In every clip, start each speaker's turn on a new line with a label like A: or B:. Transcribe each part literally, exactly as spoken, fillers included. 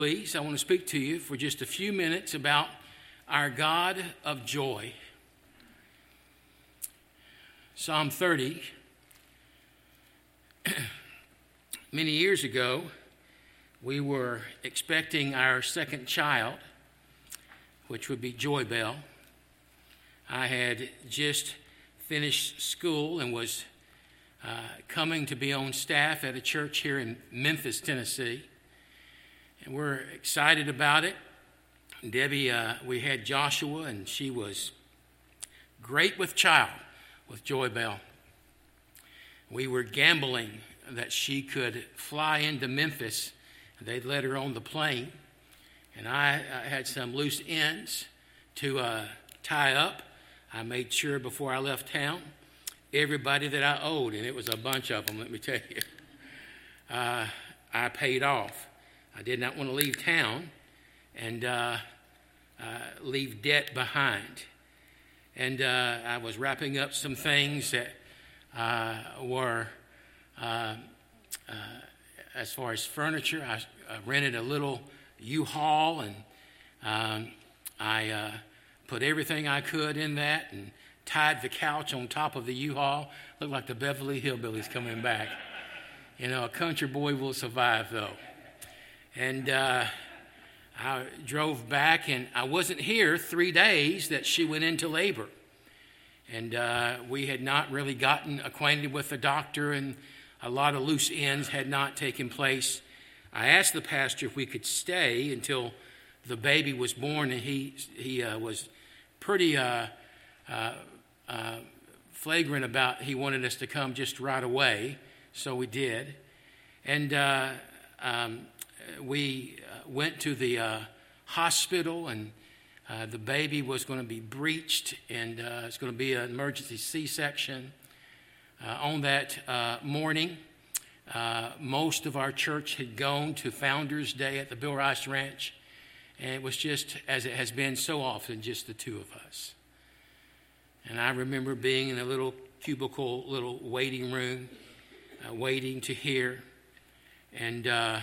A: Please, I want to speak to you for just a few minutes about our God of joy. Psalm thirty. Many years ago, we were expecting our second child, which would be Joy Bell. I had just finished school and was uh, coming to be on staff at a church here in Memphis, Tennessee. And we're excited about it. Debbie, uh, we had Joshua, and she was great with child, with Joy Bell. We were gambling that she could fly into Memphis. They'd let her on the plane. And I, I had some loose ends to uh, tie up. I made sure before I left town, everybody that I owed, and it was a bunch of them, let me tell you, uh, I paid off. I did not want to leave town and uh, uh, leave debt behind. And uh, I was wrapping up some things that uh, were, uh, uh, as far as furniture, I, I rented a little U-Haul, and um, I uh, put everything I could in that and tied the couch on top of the U-Haul. Looked like the Beverly Hillbillies coming back. You know, a country boy will survive, though. And uh, I drove back, and I wasn't here three days that she went into labor. And uh, we had not really gotten acquainted with the doctor, and a lot of loose ends had not taken place. I asked the pastor if we could stay until the baby was born, and he he uh, was pretty uh, uh, uh, flagrant about he wanted us to come just right away, so we did. And uh, um, we uh, went to the uh, hospital, and uh, the baby was going to be breached, and uh, it's going to be an emergency C-section. Uh, on that uh, morning, uh, most of our church had gone to Founders Day at the Bill Rice Ranch, and it was just, as it has been so often, just the two of us. And I remember being in a little cubicle, little waiting room, uh, waiting to hear, and uh,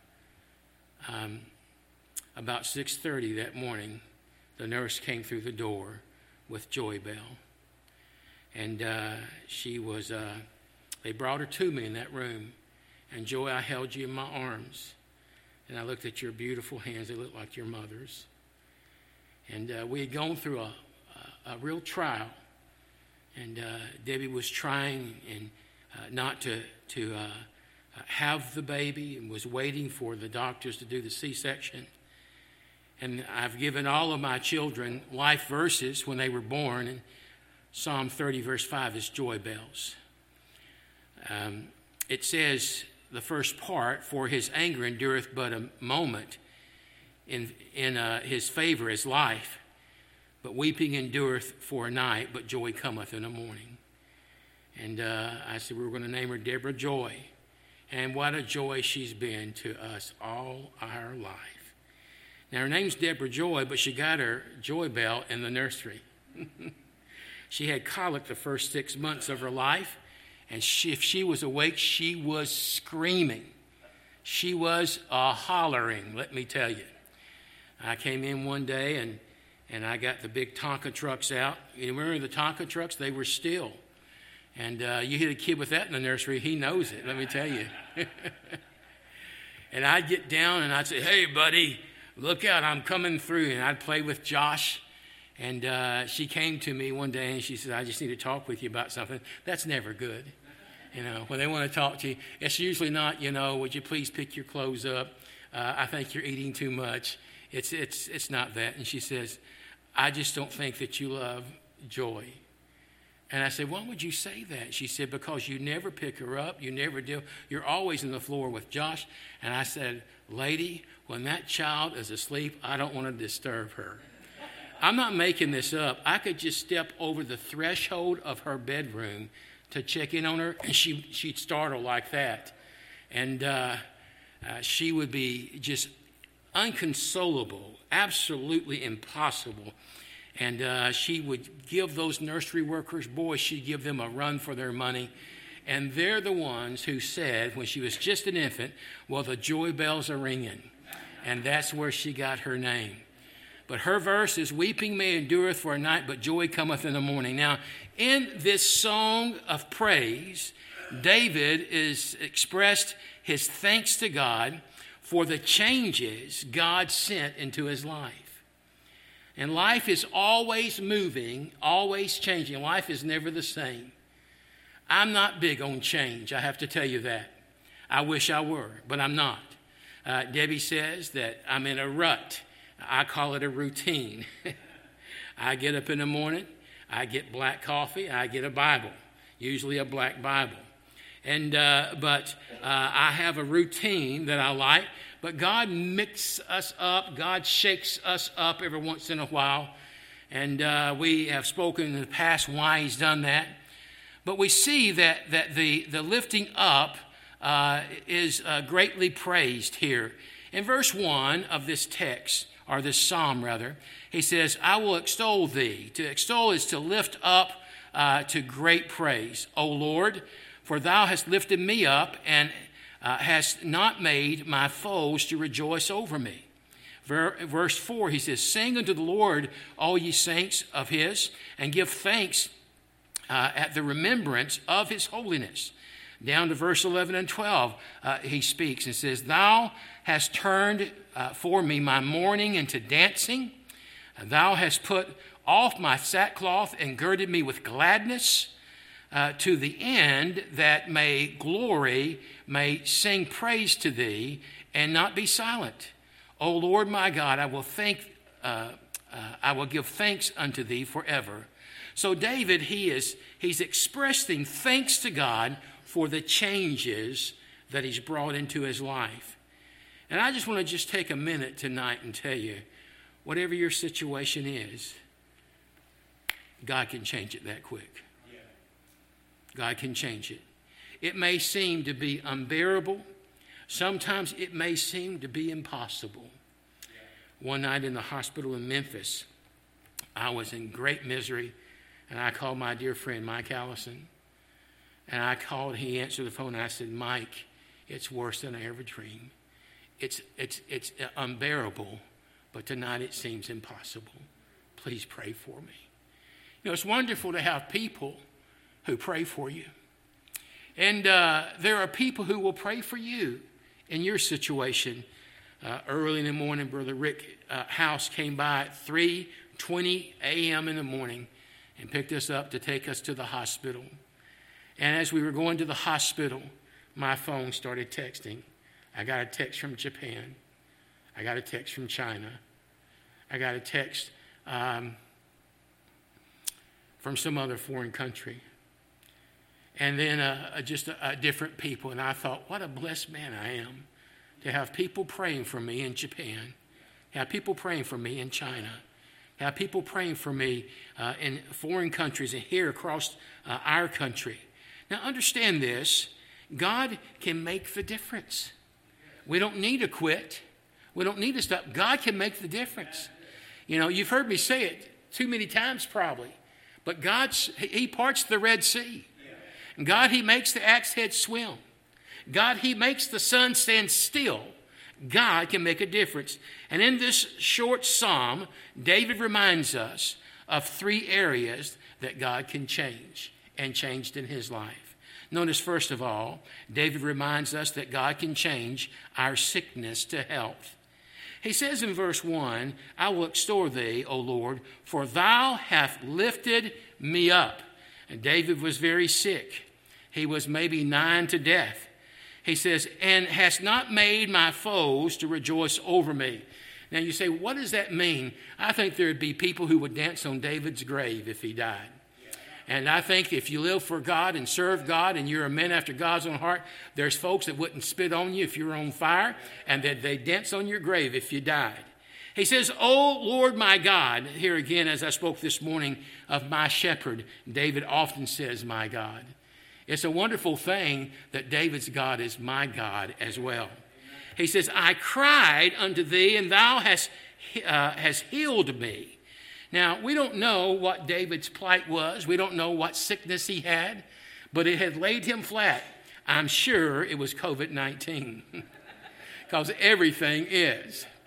A: Um, about six thirty that morning, the nurse came through the door with Joy Bell. And uh, she was, uh, they brought her to me in that room. And Joy, I held you in my arms. And I looked at your beautiful hands. They looked like your mother's. And uh, we had gone through a, a, a real trial. And uh, Debbie was trying and uh, not to, to uh, have the baby, and was waiting for the doctors to do the C-section. And I've given all of my children life verses when they were born, and Psalm thirty verse five is Joy Bell's. Um, it says, the first part, for his anger endureth but a moment, in, in uh, his favor is life, but weeping endureth for a night, but joy cometh in the morning. And uh, I said we were going to name her Deborah Joy. And what a joy she's been to us all our life. Now, her name's Deborah Joy, but she got her Joy Bell in the nursery. She had colic the first six months of her life, and she, if she was awake, she was screaming. She was a hollering, let me tell you. I came in one day, and, and I got the big Tonka trucks out. You remember the Tonka trucks? They were still. And uh, you hit a kid with that in the nursery, he knows it, let me tell you. And I'd get down and I'd say, hey, buddy, look out, I'm coming through. And I'd play with Josh. And uh, she came to me one day and she said, I just need to talk with you about something. That's never good. You know, when they want to talk to you, it's usually not, you know, would you please pick your clothes up? Uh, I think you're eating too much. It's, it's, it's not that. And she says, I just don't think that you love Joy. And I said, why would you say that? She said, because you never pick her up. You never do. You're always on the floor with Josh. And I said, lady, when that child is asleep, I don't want to disturb her. I'm not making this up. I could just step over the threshold of her bedroom to check in on her, and she, she'd startle like that. And uh, uh, she would be just inconsolable, absolutely impossible. And uh, she would give those nursery workers, boy, she'd give them a run for their money. And they're the ones who said, when she was just an infant, well, the joy bells are ringing. And that's where she got her name. But her verse is, weeping may endureth for a night, but joy cometh in the morning. Now, in this song of praise, David is expressed his thanks to God for the changes God sent into his life. And life is always moving, always changing. Life is never the same. I'm not big on change, I have to tell you that. I wish I were, but I'm not. Uh, Debbie says that I'm in a rut. I call it a routine. I get up in the morning, I get black coffee, I get a Bible, usually a black Bible. And uh, but uh, I have a routine that I like, but God mixes us up, God shakes us up every once in a while. And uh, we have spoken in the past why he's done that. But we see that, that the, the lifting up uh, is uh, greatly praised here. In verse one of this text, or this psalm rather, he says, I will extol thee. To extol is to lift up uh, to great praise. O Lord, for thou hast lifted me up and uh, hast not made my foes to rejoice over me. Ver- verse four, he says, sing unto the Lord, all ye saints of his, and give thanks uh, at the remembrance of his holiness. Down to verse eleven and twelve, uh, he speaks and says, thou hast turned uh, for me my mourning into dancing. Thou hast put off my sackcloth and girded me with gladness, uh, to the end that may glory, may sing praise to thee, and not be silent. O Lord my God, I will thank, uh, uh, I will give thanks unto thee forever. So David, he is he's expressing thanks to God for the changes that he's brought into his life. And I just want to just take a minute tonight and tell you, whatever your situation is, God can change it that quick. God can change it. It may seem to be unbearable. Sometimes it may seem to be impossible. One night in the hospital in Memphis, I was in great misery, and I called my dear friend Mike Allison. And I called, he answered the phone, and I said, Mike, it's worse than I ever dreamed. It's, it's, it's unbearable, but tonight it seems impossible. Please pray for me. You know, it's wonderful to have people who pray for you. And uh, there are people who will pray for you in your situation. Uh, early in the morning, Brother Rick uh, House came by at three twenty a.m. in the morning and picked us up to take us to the hospital. And as we were going to the hospital, my phone started texting. I got a text from Japan. I got a text from China. I got a text um, from some other foreign country. And then uh, just a, a different people. And I thought, what a blessed man I am to have people praying for me in Japan, have people praying for me in China, have people praying for me uh, in foreign countries and here across uh, our country. Now understand this, God can make the difference. We don't need to quit. We don't need to stop. God can make the difference. You know, you've heard me say it too many times probably, but God, he parts the Red Sea. God, he makes the axe head swim. God, he makes the sun stand still. God can make a difference. And in this short psalm, David reminds us of three areas that God can change and changed in his life. Notice, first of all, David reminds us that God can change our sickness to health. He says in verse one, I will extol thee, O Lord, for thou hast lifted me up. And David was very sick. He was maybe nigh to death. He says, and hast not made my foes to rejoice over me. Now you say, what does that mean? I think there would be people who would dance on David's grave if he died. And I think if you live for God and serve God and you're a man after God's own heart, there's folks that wouldn't spit on you if you were on fire and that they'd dance on your grave if you died. He says, O Lord my God, here again as I spoke this morning of my shepherd, David often says my God. It's a wonderful thing that David's God is my God as well. He says, I cried unto thee and thou hast, uh, hast healed me. Now, we don't know what David's plight was. We don't know what sickness he had, but it had laid him flat. I'm sure it was covid nineteen because everything is.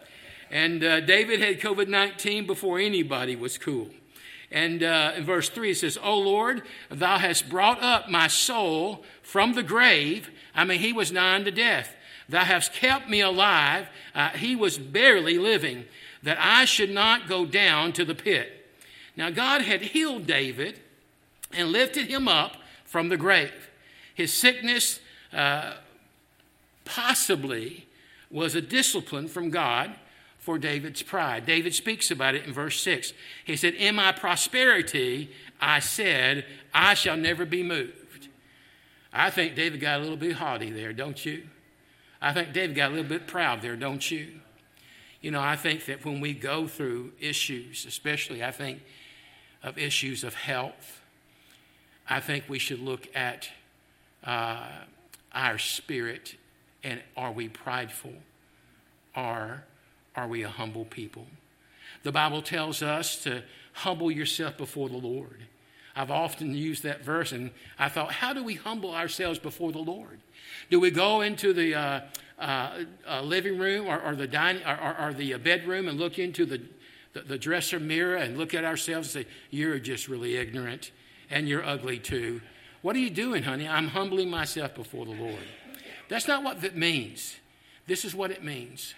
A: And uh, David had covid nineteen before anybody was cool. And uh, in verse three, it says, O Lord, thou hast brought up my soul from the grave. I mean, he was nigh unto death. Thou hast kept me alive. Uh, he was barely living, that I should not go down to the pit. Now, God had healed David and lifted him up from the grave. His sickness uh, possibly was a discipline from God for David's pride. David speaks about it in verse six. He said, in my prosperity, I said, I shall never be moved. I think David got a little bit haughty there, don't you? I think David got a little bit proud there, don't you? You know, I think that when we go through issues, especially I think of issues of health, I think we should look at uh, our spirit and are we prideful or are we a humble people? The Bible tells us to humble yourself before the Lord. I've often used that verse, and I thought, how do we humble ourselves before the Lord? Do we go into the uh, uh, uh, living room or, or the dining or, or, or the bedroom and look into the, the, the dresser mirror and look at ourselves and say, you're just really ignorant and you're ugly too? What are you doing, honey? I'm humbling myself before the Lord. That's not what that means. This is what it means.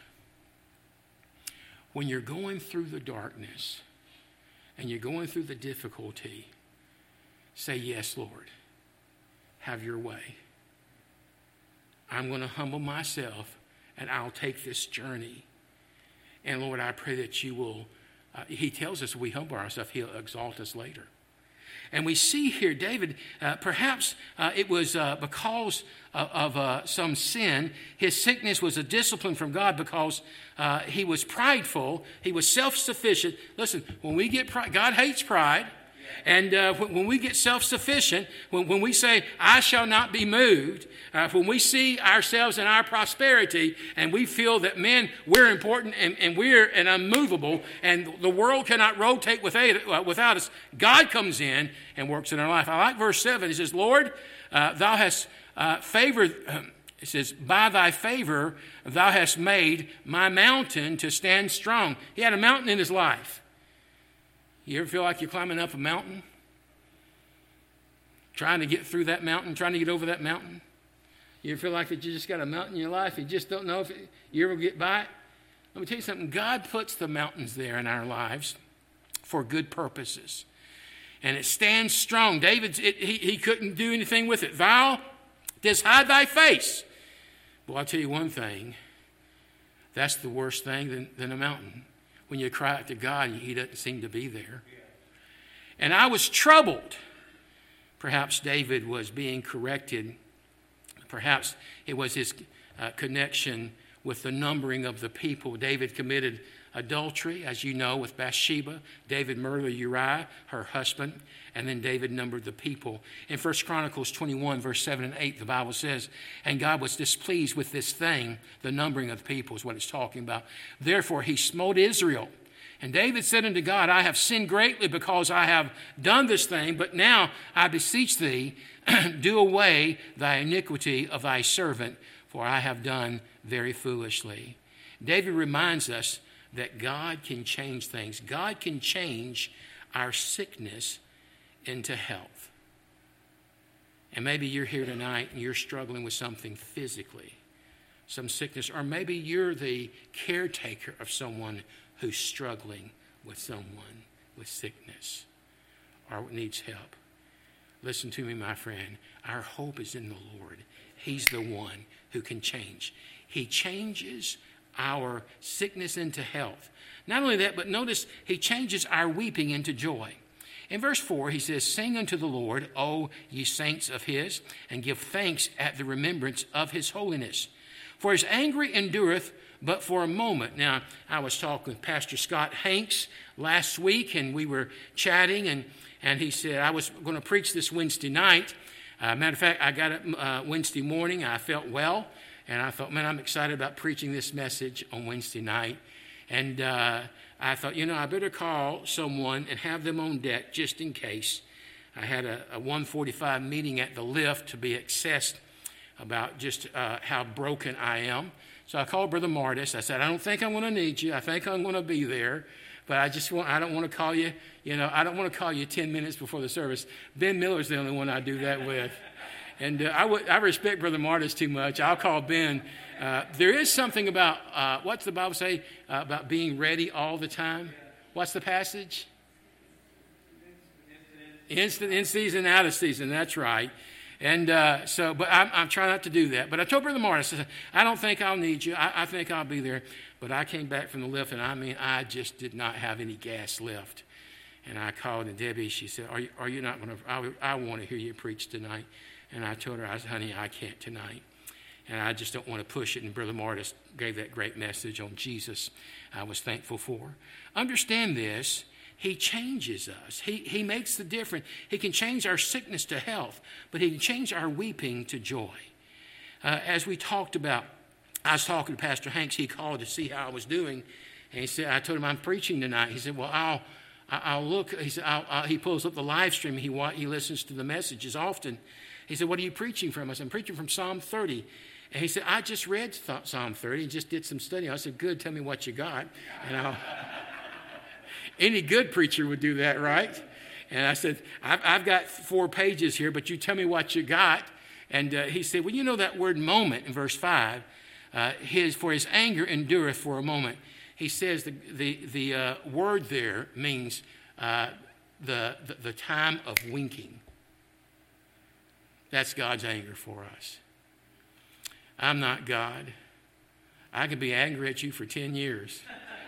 A: When you're going through the darkness and you're going through the difficulty, say, yes, Lord, have your way. I'm going to humble myself and I'll take this journey. And Lord, I pray that you will, uh, he tells us we humble ourselves, he'll exalt us later. And we see here, David, uh, perhaps uh, it was uh, because of, of uh, some sin. His sickness was a discipline from God because uh, he was prideful. He was self-sufficient. Listen, when we get pride, God hates pride. And uh, when we get self-sufficient, when, when we say, I shall not be moved, uh, when we see ourselves in our prosperity and we feel that, man, we're important and, and we're and unmovable and the world cannot rotate without, uh, without us, God comes in and works in our life. I like verse seven. It says, Lord, uh, thou hast uh, favored, uh, it says, by thy favor thou hast made my mountain to stand strong. He had a mountain in his life. You ever feel like you're climbing up a mountain? Trying to get through that mountain, trying to get over that mountain? You ever feel like that you just got a mountain in your life, you just don't know if it, you ever get by it? Let me tell you something. God puts the mountains there in our lives for good purposes. And it stands strong. David, it, he, he couldn't do anything with it. Thou didst hide thy face. Well, I'll tell you one thing. That's the worst thing than, than a mountain. When you cry out to God, he doesn't seem to be there. And I was troubled. Perhaps David was being corrected. Perhaps it was his uh, connection with the numbering of the people. David committed adultery, as you know, with Bathsheba. David murdered Uriah, her husband, and then David numbered the people. In First Chronicles twenty-one, verse seven and eight, the Bible says, and God was displeased with this thing, the numbering of the people is what it's talking about. Therefore he smote Israel. And David said unto God, I have sinned greatly because I have done this thing, but now I beseech thee, do away thy iniquity of thy servant, for I have done very foolishly. David reminds us that God can change things. God can change our sickness into health. And maybe you're here tonight and you're struggling with something physically, some sickness, or maybe you're the caretaker of someone who's struggling with someone with sickness or needs help. Listen to me, my friend. Our hope is in the Lord. He's the one who can change. He changes our sickness into health. Not only that, but notice he changes our weeping into joy. In verse four, he says, sing unto the Lord, O ye saints of his, and give thanks at the remembrance of his holiness. For his anger endureth but for a moment. Now, I was talking with Pastor Scott Hanks last week, and we were chatting, and, and he said, I was going to preach this Wednesday night. Uh, matter of fact, I got up uh, Wednesday morning. I felt well, and I thought, man, I'm excited about preaching this message on Wednesday night. And uh, I thought, you know, I better call someone and have them on deck just in case. I had a, a one forty-five meeting at the lift to be accessed about just uh, how broken I am. So I called Brother Martis. I said, I don't think I'm going to need you. I think I'm going to be there. But I just want, I don't want to call you, you know, I don't want to call you ten minutes before the service. Ben Miller's the only one I do that with. And uh, I, w- I respect Brother Martis too much. I'll call Ben. Uh, there is something about, uh, what's the Bible say, uh, about being ready all the time? What's the passage? Instant, in season, out of season. That's right. And uh, so, but I'm, I'm trying not to do that. But I told Brother Martis, I said, I don't think I'll need you. I, I think I'll be there. But I came back from the lift, and I mean, I just did not have any gas left. And I called, and Debbie, she said, are you, are you not going to, I, I want to hear you preach tonight. And I told her, I said, honey, I can't tonight. And I just don't want to push it. And Brother Martis gave that great message on Jesus I was thankful for. Understand this. He changes us. He, he makes the difference. He can change our sickness to health, but he can change our weeping to joy. Uh, as we talked about, I was talking to Pastor Hanks. He called to see how I was doing. And he said, I told him I'm preaching tonight. He said, well, I'll, I'll look. He said, I'll, I'll, he pulls up the live stream. He, he listens to the messages often. He said, what are you preaching from? I said, I'm preaching from Psalm thirty. And he said, I just read Psalm thirty and just did some study. I said, good, tell me what you got. And I'll... Any good preacher would do that, right? And I said, I've, I've got four pages here, but you tell me what you got. And uh, he said, well, you know that word moment in verse five, uh, his for his anger endureth for a moment. He says the the, the uh, word there means uh, the, the, the time of winking. That's God's anger for us. I'm not God. I could be angry at you for ten years.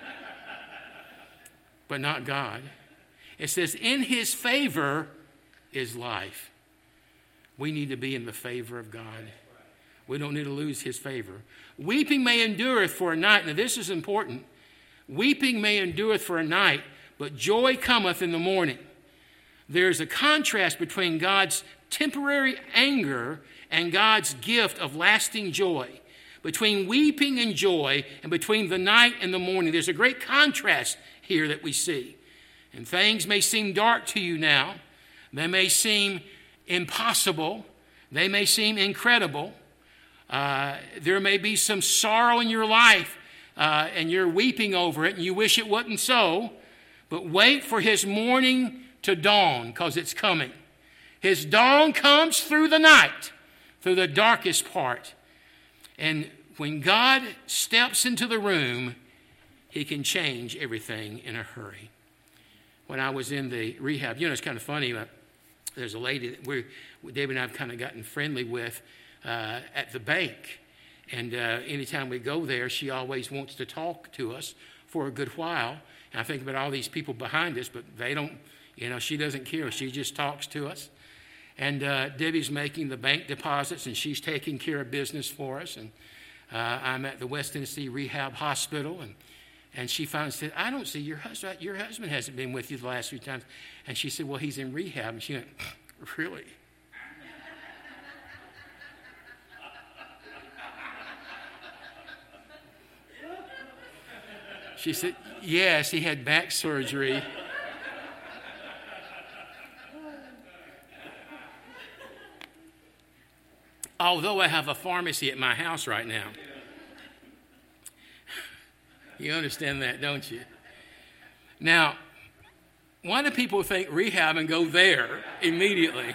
A: But not God. It says, in his favor is life. We need to be in the favor of God. We don't need to lose his favor. Weeping may endureth for a night. Now this is important. Weeping may endureth for a night, but joy cometh in the morning. There's a contrast between God's temporary anger and God's gift of lasting joy. Between weeping and joy, and between the night and the morning, there's a great contrast here that we see. And things may seem dark to you now. They may seem impossible. They may seem incredible. Uh, there may be some sorrow in your life, uh, and you're weeping over it, and you wish it wasn't so. But wait for his morning to dawn, because it's coming. His dawn comes through the night, through the darkest part. And when God steps into the room, he can change everything in a hurry. When I was in the rehab, you know, it's kind of funny. Uh, there's a lady that we're, David and I have kind of gotten friendly with uh, at the bank. And uh, anytime we go there, she always wants to talk to us for a good while. And I think about all these people behind us, but they don't, you know, she doesn't care. She just talks to us. And uh, Debbie's making the bank deposits, and she's taking care of business for us. And uh, I'm at the West Tennessee Rehab Hospital, and and she finally said, I don't see your husband. Your husband hasn't been with you the last few times. And she said, well, he's in rehab. And she went, really? She said, yes, he had back surgery. Although I have a pharmacy at my house right now. You understand that, don't you? Now, why do people think rehab and go there immediately?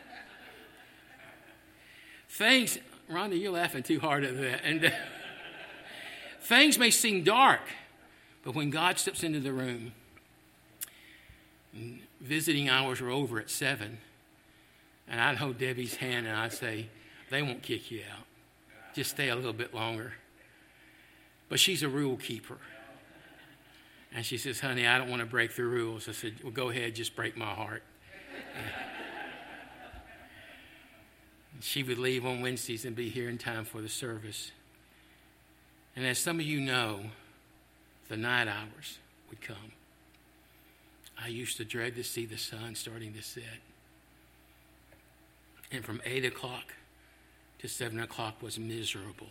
A: Things, Rhonda, you're laughing too hard at that. And uh, things may seem dark, but when God steps into the room, and visiting hours are over at seven, and I'd hold Debbie's hand and I'd say, they won't kick you out. Just stay a little bit longer. But she's a rule keeper. And she says, honey, I don't want to break the rules. I said, well, go ahead, just break my heart. She would leave on Wednesdays and be here in time for the service. And as some of you know, the night hours would come. I used to dread to see the sun starting to set. And from eight o'clock to seven o'clock was miserable.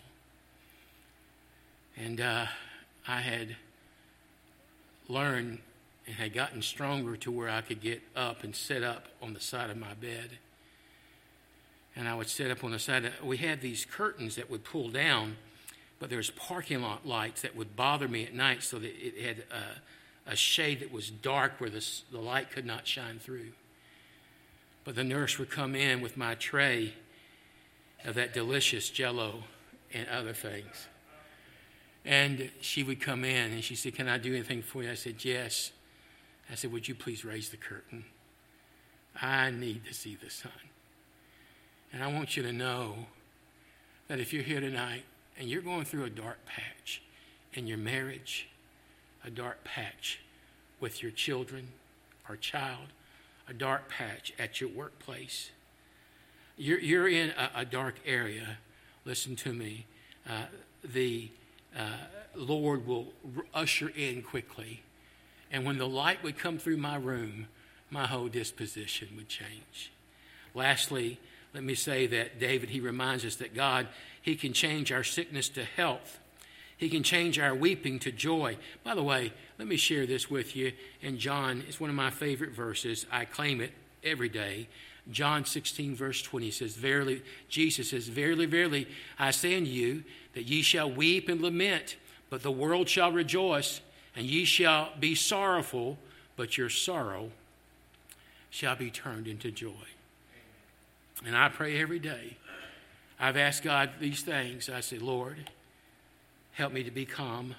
A: And uh, I had learned and had gotten stronger to where I could get up and sit up on the side of my bed. And I would sit up on the side. Of, we had these curtains that would pull down but there's parking lot lights that would bother me at night, so that it had a, a shade that was dark where the, the light could not shine through. But the nurse would come in with my tray of that delicious Jell-O and other things. And she would come in and she said, "Can I do anything for you?" I said, "Yes." I said, "Would you please raise the curtain? I need to see the sun." And I want you to know that if you're here tonight and you're going through a dark patch in your marriage, a dark patch with your children or child, a dark patch at your workplace, you're, you're in a, a dark area, listen to me, uh, the uh, Lord will usher in quickly. And when the light would come through my room, my whole disposition would change. Lastly, let me say that David, he reminds us that God, he can change our sickness to health. He can change our weeping to joy. By the way, let me share this with you. In John, it's one of my favorite verses. I claim it every day. John sixteen, verse twenty says, "Verily," Jesus says, "Verily, verily, I say unto you, that ye shall weep and lament, but the world shall rejoice, and ye shall be sorrowful, but your sorrow shall be turned into joy." And I pray every day. I've asked God these things. I say, "Lord, help me to be calm.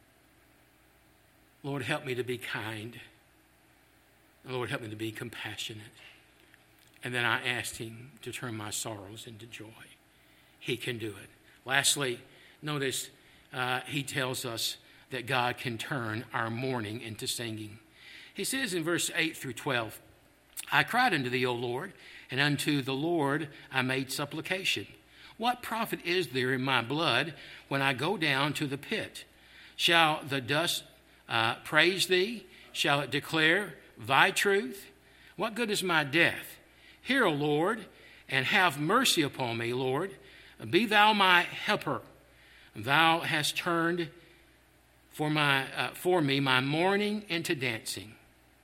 A: Lord, help me to be kind. Lord, help me to be compassionate." And then I asked him to turn my sorrows into joy. He can do it. Lastly, notice uh, he tells us that God can turn our mourning into singing. He says in verse eight through twelve, "I cried unto thee, O Lord, and unto the Lord I made supplication. What profit is there in my blood when I go down to the pit? Shall the dust uh, praise thee? Shall it declare thy truth? What good is my death? Hear, O Lord, and have mercy upon me, Lord. Be thou my helper. Thou hast turned for my uh, for me my mourning into dancing.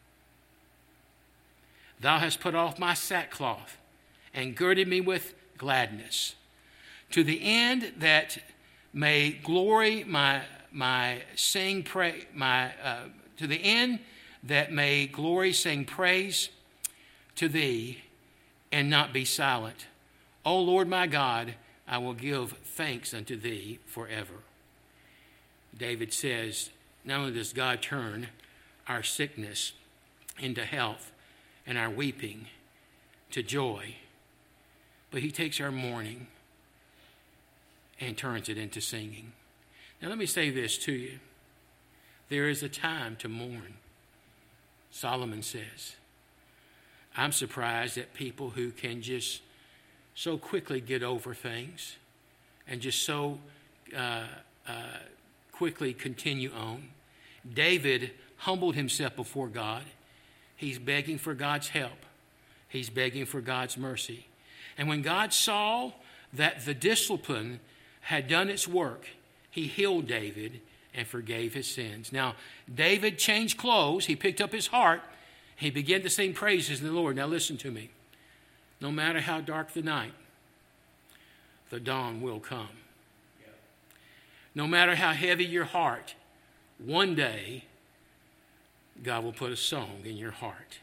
A: Thou hast put off my sackcloth and girded me with gladness, to the end that may glory my my sing pray my uh, to the end that may glory sing praise to thee and not be silent. O Lord my God, I will give thanks unto thee forever." David says, not only does God turn our sickness into health and our weeping to joy, but he takes our mourning and turns it into singing. Now let me say this to you. There is a time to mourn. Solomon says, I'm surprised at people who can just so quickly get over things and just so uh, uh, quickly continue on. David humbled himself before God. He's begging for God's help. He's begging for God's mercy. And when God saw that the discipline had done its work, he healed David and forgave his sins. Now, David changed clothes. He picked up his harp. He began to sing praises to the Lord. Now listen to me. No matter how dark the night, the dawn will come. No matter how heavy your heart, one day God will put a song in your heart.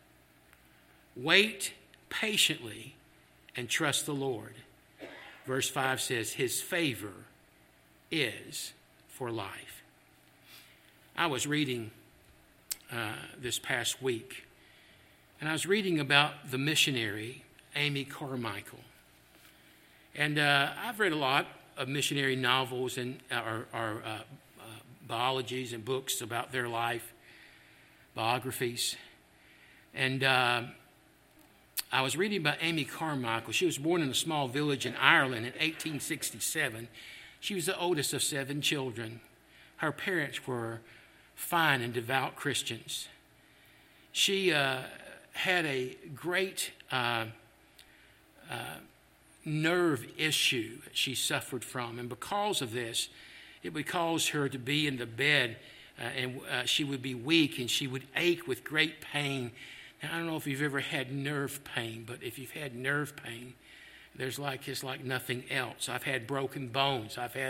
A: Wait patiently and trust the Lord. Verse five says, his favor is for life. I was reading uh, this past week, and I was reading about the missionary Amy Carmichael. And uh, I've read a lot of missionary novels and or, or uh, uh, biologies and books about their life, biographies. And uh, I was reading about Amy Carmichael. She was born in a small village in Ireland in eighteen sixty-seven. She was the oldest of seven children. Her parents were fine and devout Christians. She uh, had a great uh, uh, nerve issue that she suffered from. And because of this, it would cause her to be in the bed uh, and uh, she would be weak and she would ache with great pain. Now, I don't know if you've ever had nerve pain, but if you've had nerve pain, there's like it's like nothing else. I've had broken bones. I've had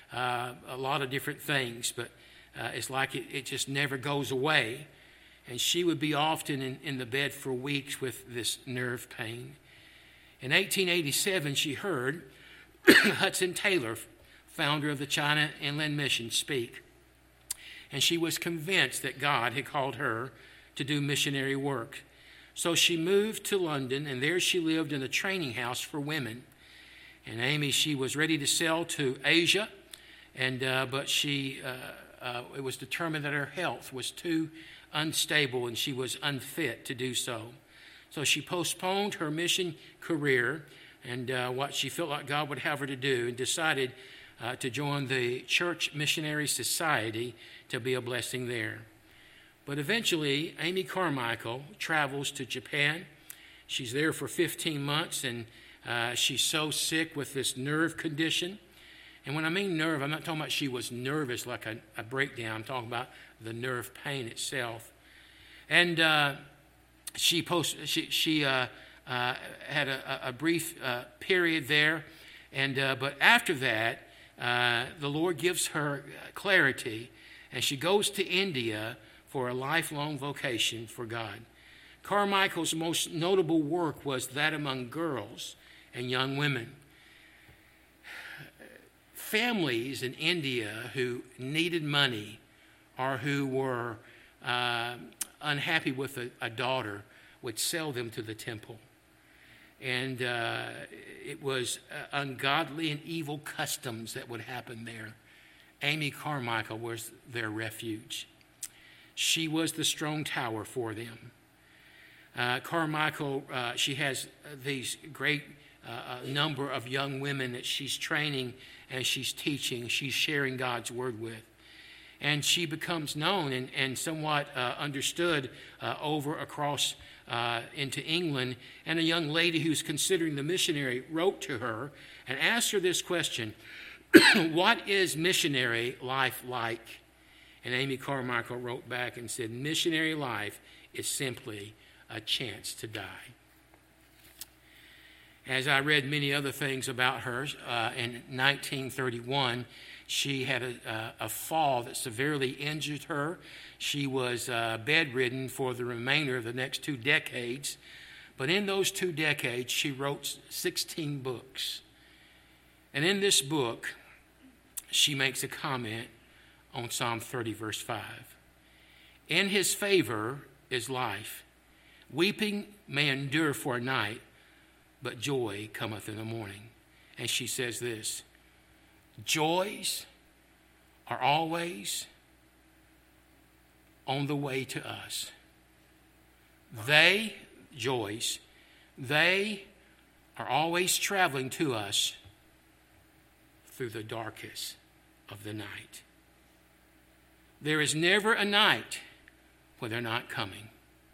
A: uh, a lot of different things, but uh, it's like it, it just never goes away. And she would be often in, in the bed for weeks with this nerve pain. In eighteen eighty-seven, she heard Hudson Taylor, founder of the China Inland Mission, speak. And she was convinced that God had called her to do missionary work. So she moved to London, and there she lived in a training house for women. And Amy, she was ready to sail to Asia, and uh, but she uh, uh, it was determined that her health was too unstable and she was unfit to do so. So she postponed her mission career and uh, what she felt like God would have her to do, and decided uh, to join the Church Missionary Society to be a blessing there. But eventually, Amy Carmichael travels to Japan. She's there for fifteen months, and uh, she's so sick with this nerve condition. And when I mean nerve, I'm not talking about she was nervous like a, a breakdown. I'm talking about the nerve pain itself. And uh, she post she she uh, uh, had a, a brief uh, period there, and uh, but after that, uh, the Lord gives her clarity, and she goes to India for a lifelong vocation for God. Carmichael's most notable work was that among girls and young women. Families in India who needed money or who were uh, unhappy with a, a daughter would sell them to the temple. And uh, it was uh, ungodly and evil customs that would happen there. Amy Carmichael was their refuge. She was the strong tower for them. Uh, Carmichael, uh, she has these great uh, number of young women that she's training and she's teaching, she's sharing God's word with. And she becomes known and, and somewhat uh, understood uh, over across uh, into England. And a young lady who's considering the missionary wrote to her and asked her this question: what is missionary life like? And Amy Carmichael wrote back and said, missionary life is simply a chance to die. As I read many other things about her, uh, in nineteen thirty-one, she had a, a, a fall that severely injured her. She was uh, bedridden for the remainder of the next two decades. But in those two decades, she wrote sixteen books. And in this book, she makes a comment on Psalm thirty, verse five. In his favor is life. Weeping may endure for a night, but joy cometh in the morning. And she says this: joys are always on the way to us. They, joys, they are always traveling to us through the darkest of the night. There is never a night when they're not coming.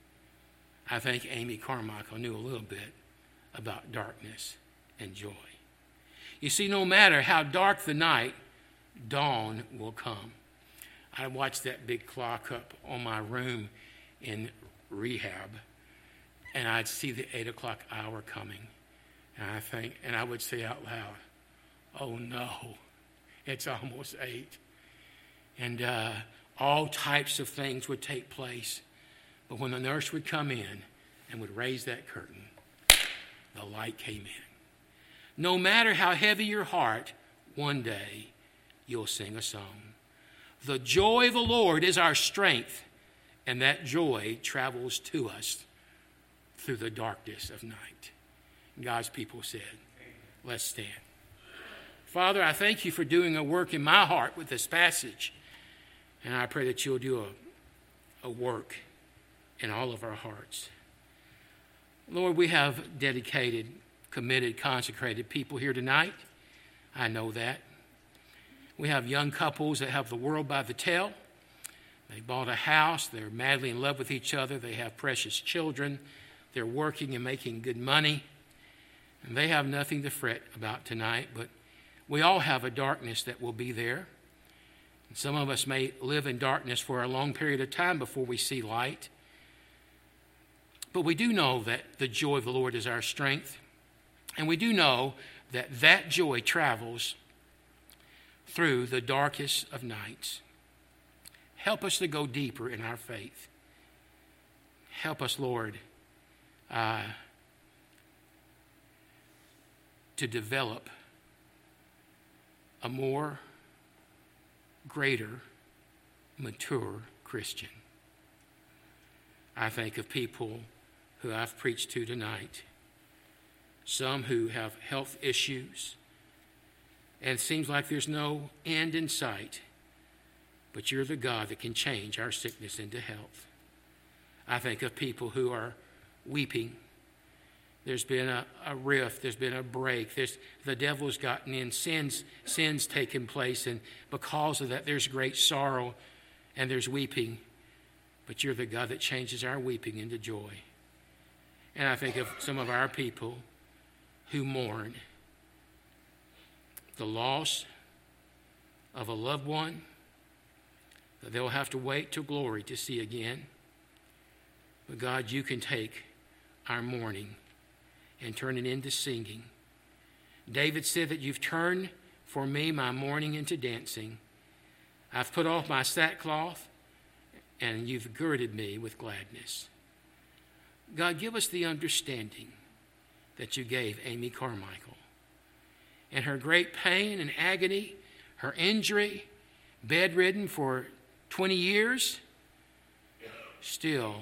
A: I think Amy Carmichael knew a little bit about darkness and joy. You see, no matter how dark the night, dawn will come. I watched that big clock up on my room in rehab, and I'd see the eight o'clock hour coming. And I think, and I would say out loud, oh no, it's almost eight. And uh, all types of things would take place. But when the nurse would come in and would raise that curtain, the light came in. No matter how heavy your heart, one day you'll sing a song. The joy of the Lord is our strength, and that joy travels to us through the darkness of night. God's people said, let's stand. Father, I thank you for doing a work in my heart with this passage, and I pray that you'll do a, a work in all of our hearts. Lord, we have dedicated, committed, consecrated people here tonight. I know that. We have young couples that have the world by the tail. They bought a house. They're madly in love with each other. They have precious children. They're working and making good money. And they have nothing to fret about tonight. But we all have a darkness that will be there. And some of us may live in darkness for a long period of time before we see light. But we do know that the joy of the Lord is our strength. And we do know that that joy travels through the darkest of nights. Help us to go deeper in our faith. Help us, Lord, uh, to develop a more greater, mature Christian. I think of people who I've preached to tonight, some who have health issues, and it seems like there's no end in sight, but you're the God that can change our sickness into health. I think of people who are weeping. There's been a, a rift. There's been a break. There's, the devil's gotten in. Sins, sins taken place. And because of that, there's great sorrow and there's weeping. But you're the God that changes our weeping into joy. And I think of some of our people who mourn the loss of a loved one that they'll have to wait till glory to see again. But God, you can take our mourning and turn it into singing. David said that you've turned for me my mourning into dancing. I've put off my sackcloth and you've girded me with gladness. God, give us the understanding that you gave Amy Carmichael. And her great pain and agony, her injury, bedridden for twenty years, still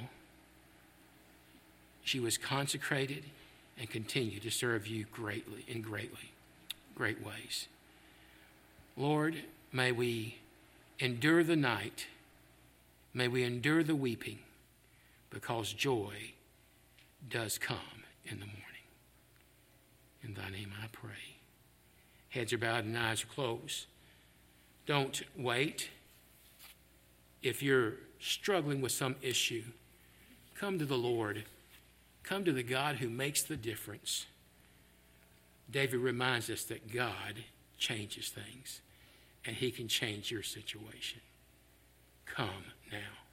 A: she was consecrated and continued to serve you greatly in greatly, great ways. Lord, may we endure the night. May we endure the weeping, because joy does come in the morning. In thy name I pray. Heads are bowed and eyes are closed. Don't wait. If you're struggling with some issue, come to the Lord. Come to the God who makes the difference. David reminds us that God changes things, and he can change your situation. Come now.